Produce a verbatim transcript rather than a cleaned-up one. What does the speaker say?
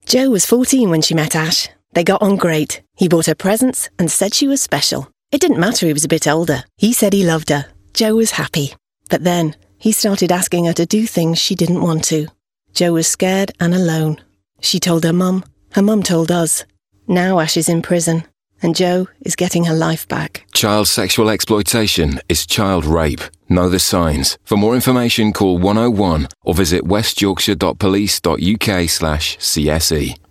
Jo was fourteen when she met Ash. They got on great. He bought her presents and said she was special. It didn't matter he was a bit older. He said he loved her. Jo was happy. But then, he started asking her to do things she didn't want to. Jo was scared and alone. She told her mum. Her mum told us. Now Ash is in prison, and Jo is getting her life back. Child sexual exploitation is child rape. Know the signs. For more information, call one oh one or visit west yorkshire dot police dot uk slash C S E.